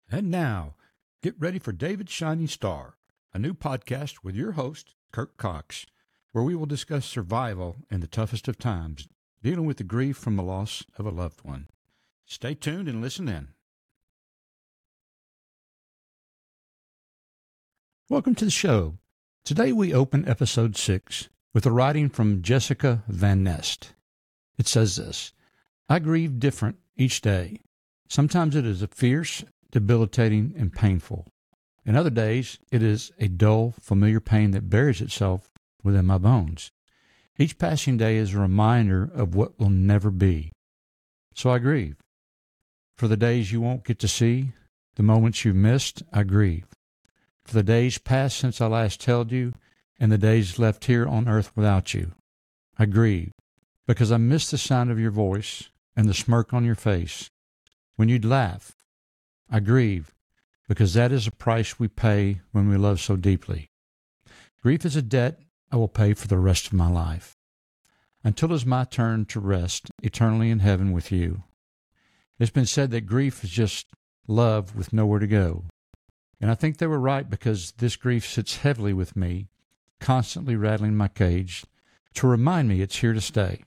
And now, get ready for David's Shining Star, a new podcast with your host, Kirk Cox, where we will discuss survival in the toughest of times, dealing with the grief from the loss of a loved one. Stay tuned and listen in. Welcome to the show. Today we open episode 6 with a writing from Jessica Van Nest. It says this: I grieve different each day. Sometimes it is a fierce, debilitating, and painful. In other days, it is a dull, familiar pain that buries itself within my bones. Each passing day is a reminder of what will never be. So I grieve. For the days you won't get to see, the moments you've missed, I grieve. For the days past since I last held you, and the days left here on earth without you, I grieve, because I miss the sound of your voice and the smirk on your face when you'd laugh. I grieve, because that is a price we pay when we love so deeply. Grief is a debt I will pay for the rest of my life, until it is my turn to rest eternally in heaven with you. It's been said that grief is just love with nowhere to go. And I think they were right, because this grief sits heavily with me, constantly rattling my cage, to remind me it's here to stay.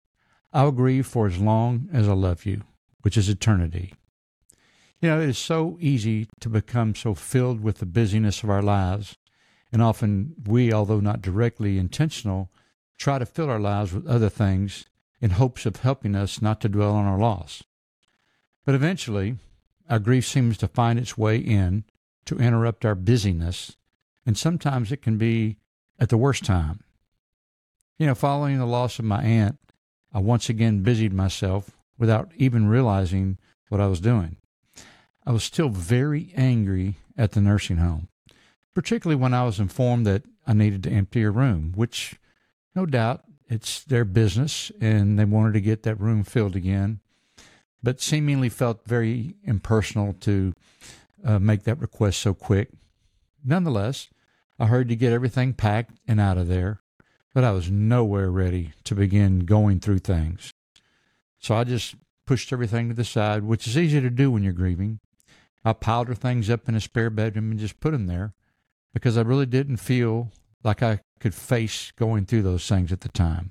I will grieve for as long as I love you, which is eternity. You know, it is so easy to become so filled with the busyness of our lives, and often we, although not directly intentional, try to fill our lives with other things in hopes of helping us not to dwell on our loss. But eventually, our grief seems to find its way in to interrupt our busyness, and sometimes it can be at the worst time. You know, following the loss of my aunt, I once again busied myself without even realizing what I was doing. I was still very angry at the nursing home, particularly when I was informed that I needed to empty a room, which, no doubt, it's their business and they wanted to get that room filled again, but seemingly felt very impersonal to make that request so quick. Nonetheless, I hurried to get everything packed and out of there, but I was nowhere ready to begin going through things. So I just pushed everything to the side, which is easy to do when you're grieving. I piled her things up in a spare bedroom and just put them there, because I really didn't feel like I could face going through those things at the time.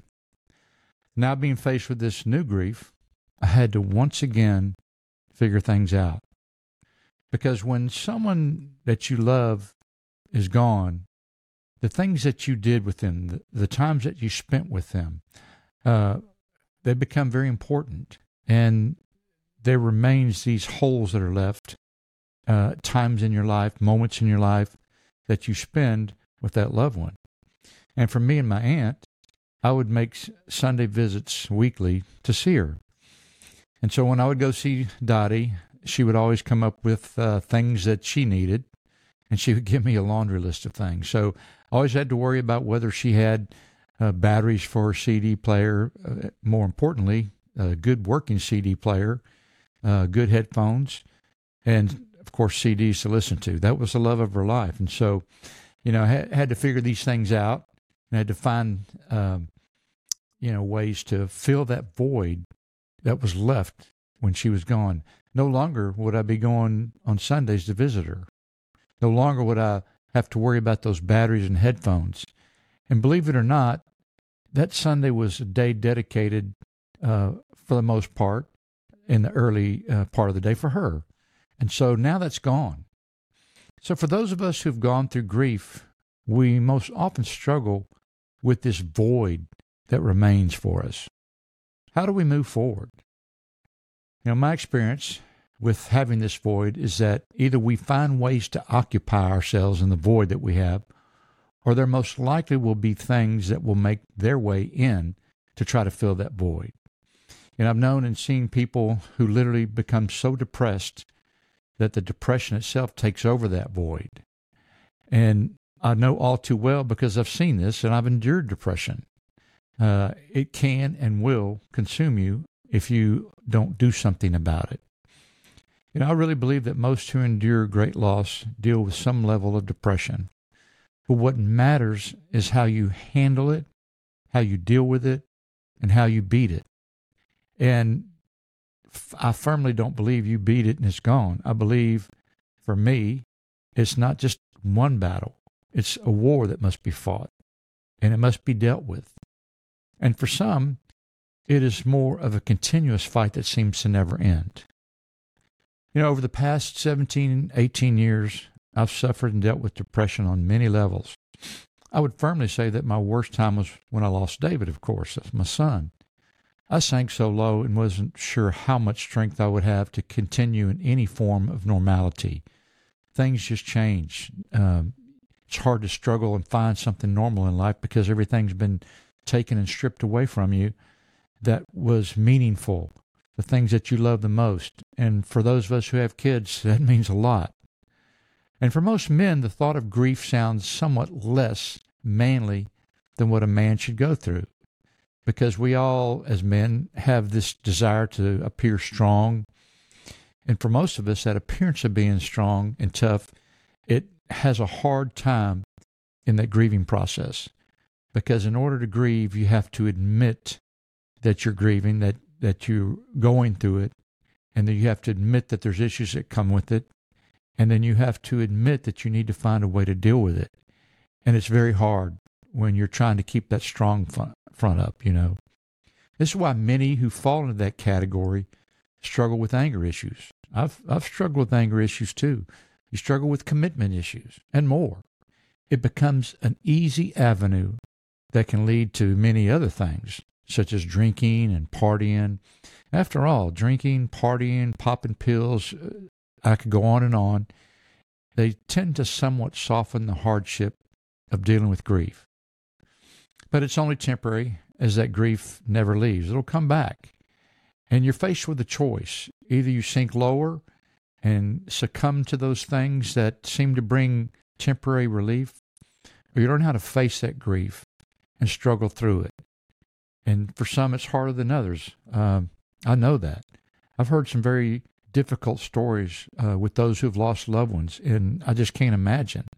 Now being faced with this new grief, I had to once again figure things out. Because when someone that you love is gone, the things that you did with them, the times that you spent with them, they become very important. And there remains these holes that are left, times in your life, moments in your life that you spend with that loved one. And for me and my aunt, I would make Sunday visits weekly to see her. And so when I would go see Dottie, she would always come up with things that she needed, and she would give me a laundry list of things. So I always had to worry about whether she had batteries for her CD player, more importantly, a good working CD player, good headphones, and, of course, CDs to listen to. That was the love of her life. And so, you know, I had to figure these things out, and I had to find, ways to fill that void that was left when she was gone. No longer would I be going on Sundays to visit her. No longer would I have to worry about those batteries and headphones. And believe it or not, that Sunday was a day dedicated, for the most part, in the early part of the day for her. And so now that's gone. So for those of us who've gone through grief, we most often struggle with this void that remains for us. How do we move forward? You know, my experience with having this void is that either we find ways to occupy ourselves in the void that we have, or there most likely will be things that will make their way in to try to fill that void. And I've known and seen people who literally become so depressed that the depression itself takes over that void. And I know all too well, because I've seen this and I've endured depression. It can and will consume you if you don't do something about it. You know, I really believe that most who endure great loss deal with some level of depression. But what matters is how you handle it, how you deal with it, and how you beat it. And I firmly don't believe you beat it and it's gone. I believe For me, it's not just one battle. It's a war that must be fought, and it must be dealt with. And for some, it is more of a continuous fight that seems to never end. Over the past 17, 18 years, I've suffered and dealt with depression on many levels. I would firmly say that my worst time was when I lost David, of course. That's my son. I sank so low and wasn't sure how much strength I would have to continue in any form of normality. Things just change. It's hard to struggle and find something normal in life because everything's been taken and stripped away from you that was meaningful, the things that you love the most. And for those of us who have kids, that means a lot. And for most men, the thought of grief sounds somewhat less manly than what a man should go through, because we all, as men, have this desire to appear strong. And for most of us, that appearance of being strong and tough, it has a hard time in that grieving process. Because in order to grieve, you have to admit that you're grieving, that you're going through it, and then you have to admit that there's issues that come with it, and then you have to admit that you need to find a way to deal with it. And it's very hard when you're trying to keep that strong front up, This is why many who fall into that category struggle with anger issues. I've struggled with anger issues too. You struggle with commitment issues and more. It becomes an easy avenue that can lead to many other things, such as drinking and partying. After all, drinking, partying, popping pills, I could go on and on. They tend to somewhat soften the hardship of dealing with grief. But it's only temporary, as that grief never leaves. It'll come back. And you're faced with a choice. Either you sink lower and succumb to those things that seem to bring temporary relief, or you learn how to face that grief and struggle through it. And for some, it's harder than others. I know that. I've heard some very difficult stories with those who've lost loved ones, and I just can't imagine.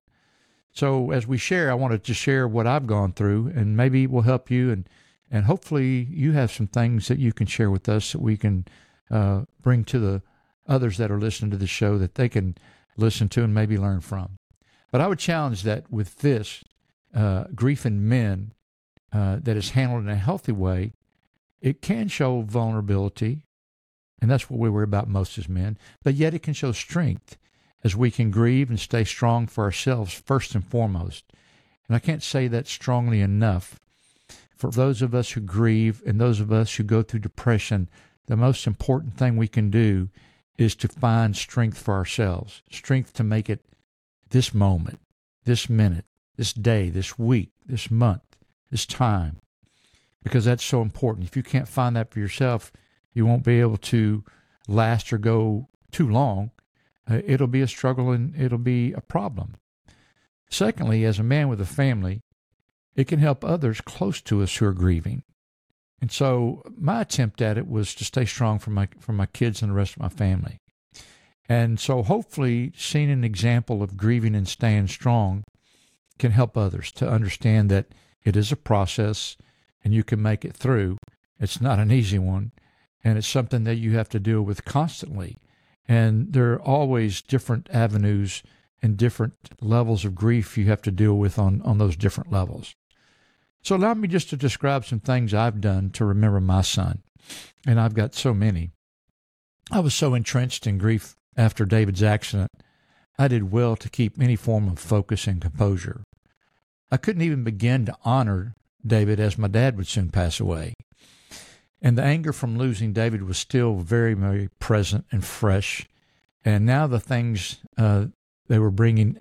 So as we share, I wanted to share what I've gone through, and maybe it will help you, and hopefully you have some things that you can share with us that we can bring to the others that are listening to the show that they can listen to and maybe learn from. But I would challenge that with this, grief in men that is handled in a healthy way, it can show vulnerability, and that's what we worry about most as men, but yet it can show strength as we can grieve and stay strong for ourselves first and foremost. And I can't say that strongly enough. For those of us who grieve and those of us who go through depression, the most important thing we can do is to find strength for ourselves, strength to make it this moment, this minute, this day, this week, this month, this time, because that's so important. If you can't find that for yourself, you won't be able to last or go too long. It'll be a struggle and it'll be a problem. Secondly, as a man with a family, it can help others close to us who are grieving. And so my attempt at it was to stay strong for my kids and the rest of my family. And so hopefully seeing an example of grieving and staying strong can help others to understand that it is a process and you can make it through. It's not an easy one, and it's something that you have to deal with constantly. And there are always different avenues and different levels of grief you have to deal with on those different levels. So allow me just to describe some things I've done to remember my son. And I've got so many. I was so entrenched in grief after David's accident, I did well to keep any form of focus and composure. I couldn't even begin to honor David as my dad would soon pass away. And the anger from losing David was still very, very present and fresh. And now the things they were bringing,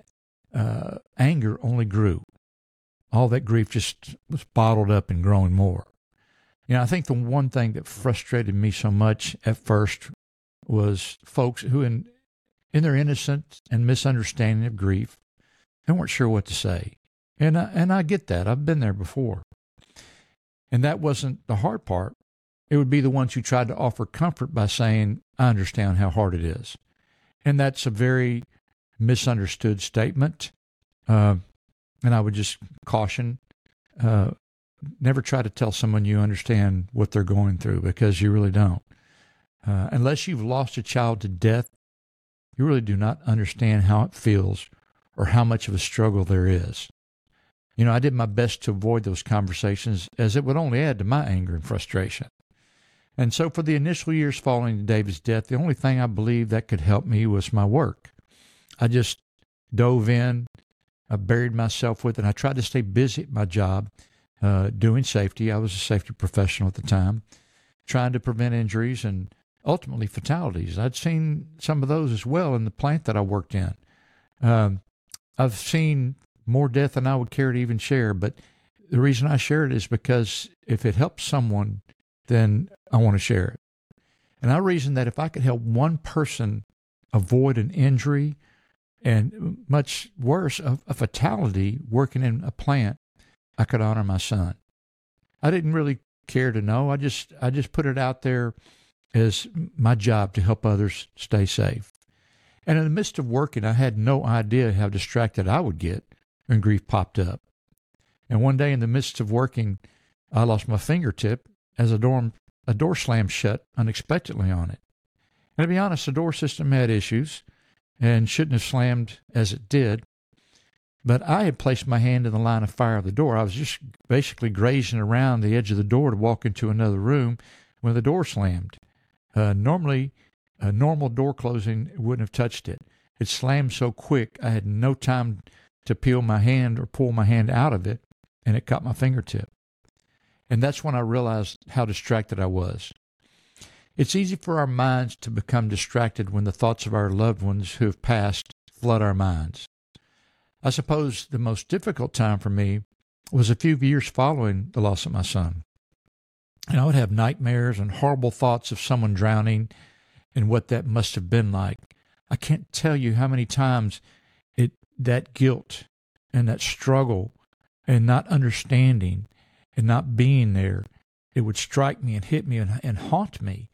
anger only grew. All that grief just was bottled up and growing more. I think the one thing that frustrated me so much at first was folks who, in their innocence and misunderstanding of grief, they weren't sure what to say. And I get that. I've been there before. And that wasn't the hard part. It would be the ones who tried to offer comfort by saying, I understand how hard it is. And that's a very misunderstood statement. And I would just caution, never try to tell someone you understand what they're going through, because you really don't. Unless you've lost a child to death, you really do not understand how it feels or how much of a struggle there is. You know, I did my best to avoid those conversations as it would only add to my anger and frustration. And so for the initial years following David's death, the only thing I believed that could help me was my work. I just dove in, I buried myself with it, and I tried to stay busy at my job, doing safety. I was a safety professional at the time, trying to prevent injuries and ultimately fatalities. I'd seen some of those as well in the plant that I worked in. I've seen more death than I would care to even share, but the reason I share it is because if it helps someone, then I want to share it. And I reasoned that if I could help one person avoid an injury and much worse, a fatality working in a plant, I could honor my son. I didn't really care to know. I just put it out there as my job to help others stay safe. And in the midst of working, I had no idea how distracted I would get when grief popped up. And one day in the midst of working, I lost my fingertip as a door slammed shut unexpectedly on it. And to be honest, the door system had issues and shouldn't have slammed as it did. But I had placed my hand in the line of fire of the door. I was just basically grazing around the edge of the door to walk into another room when the door slammed. Normally, a normal door closing wouldn't have touched it. It slammed so quick, I had no time to peel my hand or pull my hand out of it, and it caught my fingertip. And that's when I realized how distracted I was. It's easy for our minds to become distracted when the thoughts of our loved ones who have passed flood our minds. I suppose the most difficult time for me was a few years following the loss of my son. And I would have nightmares and horrible thoughts of someone drowning and what that must have been like. I can't tell you how many times that guilt and that struggle and not understanding and not being there, it would strike me and hit me and haunt me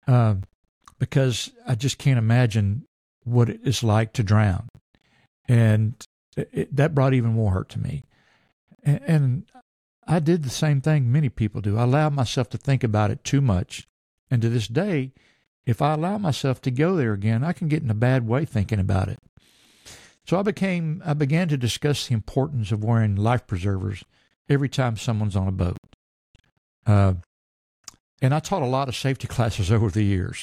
because I just can't imagine what it is like to drown. And that brought even more hurt to me. And I did the same thing many people do. I allowed myself to think about it too much. And to this day, if I allow myself to go there again, I can get in a bad way thinking about it. So I began to discuss the importance of wearing life preservers every time someone's on a boat. And I taught a lot of safety classes over the years.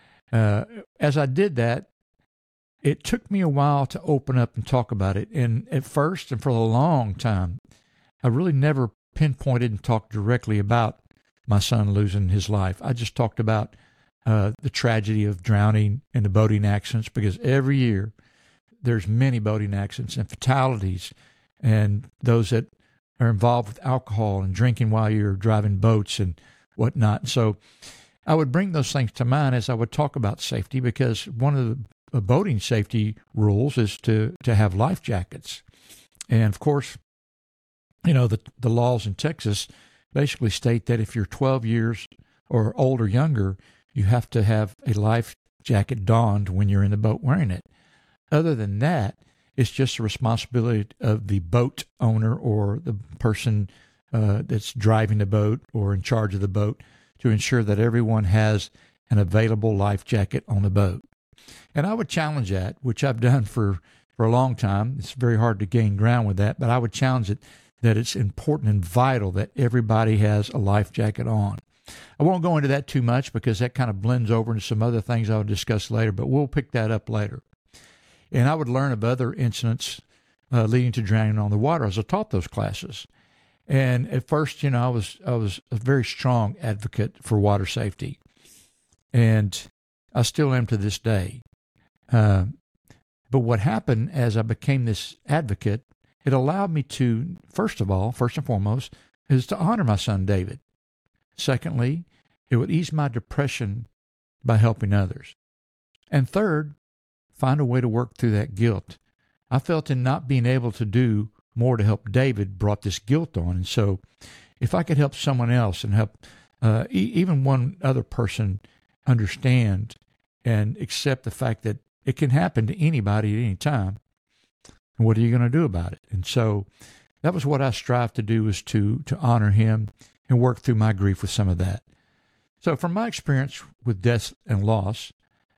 As I did that, it took me a while to open up and talk about it. And at first, and for a long time, I really never pinpointed and talked directly about my son losing his life. I just talked about the tragedy of drowning and the boating accidents, because every year there's many boating accidents and fatalities, and those that are involved with alcohol and drinking while you're driving boats and whatnot. So I would bring those things to mind as I would talk about safety, because one of the boating safety rules is to have life jackets. And of course, you know, the laws in Texas basically state that if you're 12 years or older or younger, you have to have a life jacket donned when you're in the boat wearing it. Other than that, it's just the responsibility of the boat owner or the person that's driving the boat or in charge of the boat to ensure that everyone has an available life jacket on the boat. And I would challenge that, which I've done for a long time. It's very hard to gain ground with that, but I would challenge it that it's important and vital that everybody has a life jacket on. I won't go into that too much because that kind of blends over into some other things I'll discuss later, but we'll pick that up later. And I would learn of other incidents leading to drowning on the water as I taught those classes. And at first, you know, I was a very strong advocate for water safety, and I still am to this day. But what happened as I became this advocate, it allowed me to, first and foremost, is to honor my son David. Secondly, it would ease my depression by helping others. And third, find a way to work through that guilt. I felt in not being able to do more to help David brought this guilt on. And so if I could help someone else and help even one other person understand and accept the fact that it can happen to anybody at any time, what are you going to do about it? And so that was what I strived to do, was to honor him and work through my grief with some of that. So from my experience with death and loss,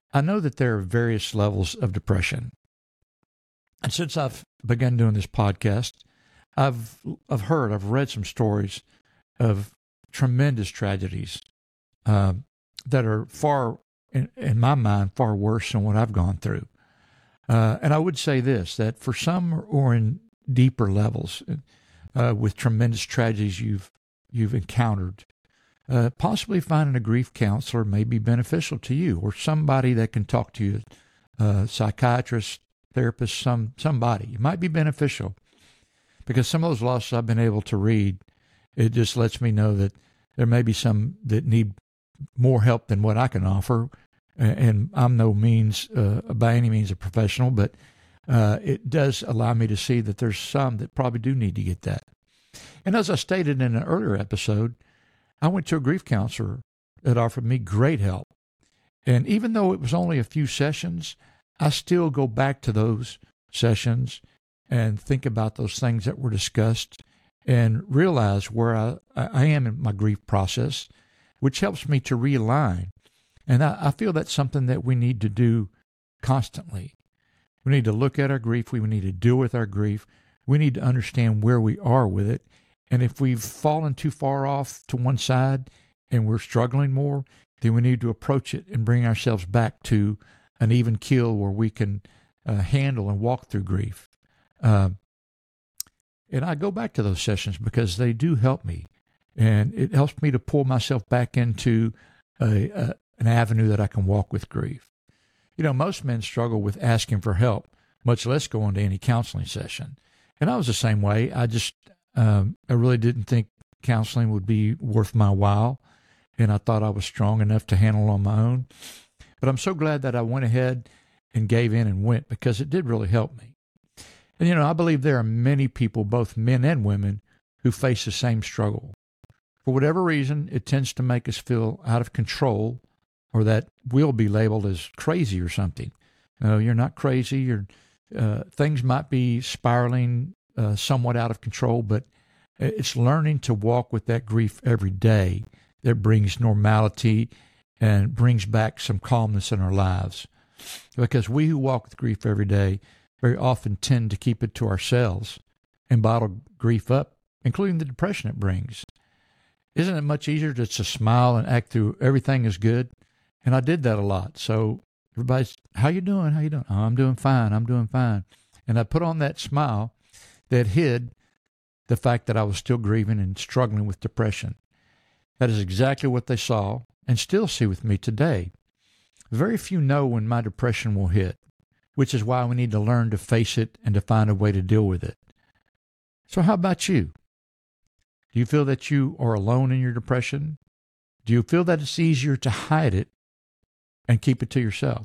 I know that there are various levels of depression. And since I've begun doing this podcast, I've read some stories of tremendous tragedies that are far, in my mind, far worse than what I've gone through. And I would say this, that for some who are in deeper levels with tremendous tragedies you've encountered, possibly finding a grief counselor may be beneficial to you, or somebody that can talk to you, psychiatrist, therapist, somebody. It might be beneficial, because some of those losses I've been able to read, it just lets me know that there may be some that need more help than what I can offer. And I'm no means, by any means, a professional, but it does allow me to see that there's some that probably do need to get that. And as I stated in an earlier episode, I went to a grief counselor that offered me great help. And even though it was only a few sessions, I still go back to those sessions and think about those things that were discussed and realize where I am in my grief process, which helps me to realign. And I feel that's something that we need to do constantly. We need to look at our grief. We need to deal with our grief. We need to understand where we are with it. And if we've fallen too far off to one side and we're struggling more, then we need to approach it and bring ourselves back to an even keel where we can handle and walk through grief. And I go back to those sessions because they do help me. And it helps me to pull myself back into an avenue that I can walk with grief. You know, most men struggle with asking for help, much less going to any counseling session. And I was the same way. I really didn't think counseling would be worth my while, and I thought I was strong enough to handle on my own. But I'm so glad that I went ahead and gave in and went, because it did really help me. And, you know, I believe there are many people, both men and women, who face the same struggle. For whatever reason, it tends to make us feel out of control, or that we'll be labeled as crazy or something. No, you're not crazy. Things might be spiraling somewhat out of control, but it's learning to walk with that grief every day that brings normality and brings back some calmness in our lives. Because we who walk with grief every day very often tend to keep it to ourselves and bottle grief up, including the depression it brings. Isn't it much easier just to smile and act through everything is good? And I did that a lot. So everybody's, how you doing? How you doing? Oh, I'm doing fine. I'm doing fine. And I put on that smile that hid the fact that I was still grieving and struggling with depression. That is exactly what they saw and still see with me today. Very few know when my depression will hit, which is why we need to learn to face it and to find a way to deal with it. So how about you? Do you feel that you are alone in your depression? Do you feel that it's easier to hide it and keep it to yourself?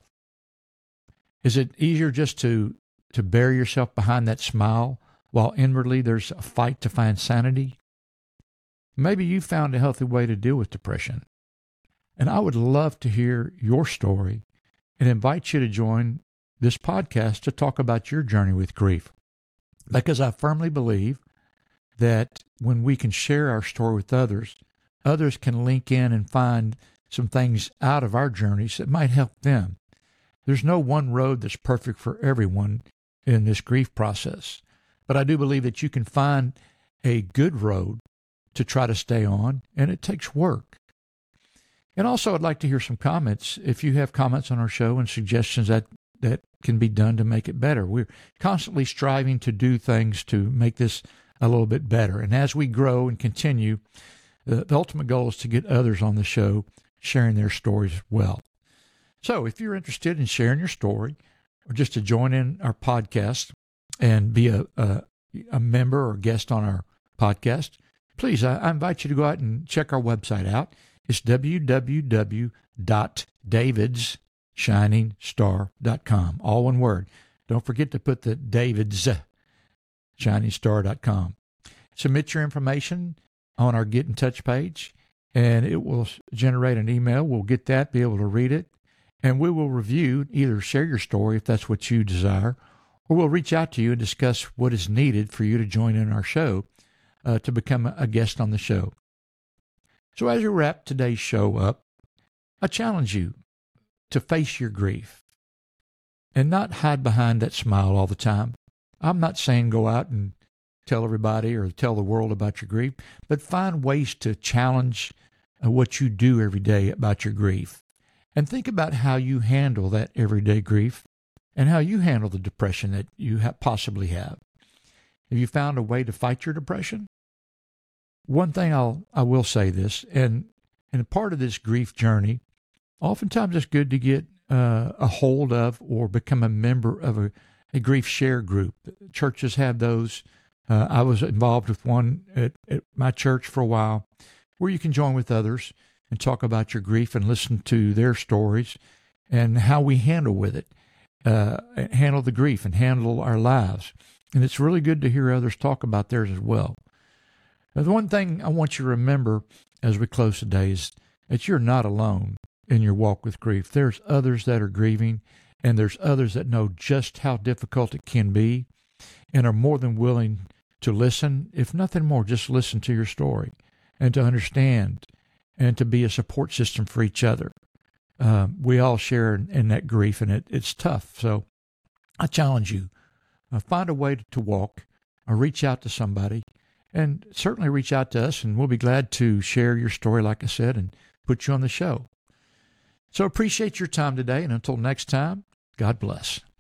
Is it easier just to bury yourself behind that smile while inwardly there's a fight to find sanity? Maybe you found a healthy way to deal with depression. And I would love to hear your story and invite you to join this podcast to talk about your journey with grief. Because I firmly believe that when we can share our story with others, others can link in and find some things out of our journeys that might help them. There's no one road that's perfect for everyone in this grief process. But I do believe that you can find a good road to try to stay on, and it takes work. And also, I'd like to hear some comments. If you have comments on our show and suggestions that can be done to make it better. We're constantly striving to do things to make this a little bit better. And as we grow and continue, the ultimate goal is to get others on the show sharing their stories well. So if you're interested in sharing your story, or just to join in our podcast and be a member or guest on our podcast, please, I invite you to go out and check our website out. It's www.davidsShiningstar.com. All one word. Don't forget to put the davidsShiningstar.com. Submit your information on our Get in Touch page, and it will generate an email. We'll get that, be able to read it, and we will review, either share your story if that's what you desire, or we'll reach out to you and discuss what is needed for you to join in our show to become a guest on the show. So as we wrap today's show up, I challenge you to face your grief and not hide behind that smile all the time. I'm not saying go out and tell everybody or tell the world about your grief, but find ways to challenge what you do every day about your grief. And think about how you handle that everyday grief and how you handle the depression that you possibly have. Have you found a way to fight your depression? One thing I will say this, and a part of this grief journey, oftentimes it's good to get a hold of or become a member of a grief share group. Churches have those. I was involved with one at my church for a while where you can join with others and talk about your grief and listen to their stories and how we handle with it, handle the grief and handle our lives. And it's really good to hear others talk about theirs as well. Now, the one thing I want you to remember as we close today is that you're not alone in your walk with grief. There's others that are grieving, and there's others that know just how difficult it can be and are more than willing to listen, if nothing more, just listen to your story and to understand and to be a support system for each other. We all share in that grief, and it's tough. So I challenge you, find a way to walk, or reach out to somebody, and certainly reach out to us, and we'll be glad to share your story, like I said, and put you on the show. So appreciate your time today, and until next time, God bless.